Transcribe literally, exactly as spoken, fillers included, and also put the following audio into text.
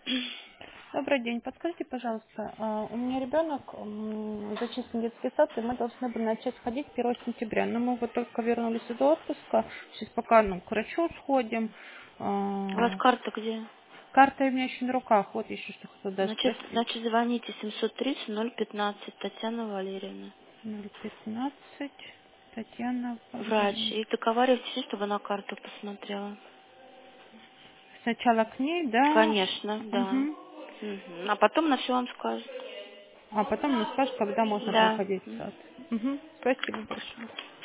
Добрый день. Подскажите, пожалуйста, а, у меня ребенок м, зачислен в детский сад, и мы должны были начать ходить первого сентября. Но мы вот только вернулись из отпуска. Сейчас пока ну, к врачу сходим. У вас А, карта где? Карта у меня еще на руках. Вот еще что хотела даже Значит, спросить. значит звоните семьсот тридцать ноль пятнадцать, Татьяна Валерьевна. ноль пятнадцать. Татьяна Врач. Валерьевна. И договаривайтесь, чтобы на карту посмотрела. Сначала к ней, да. Конечно, да. Мгм. Мгм. А потом она все вам скажет. А потом мне скажут, когда можно Да. приходить в М. сад. Мгм. Спасибо большое.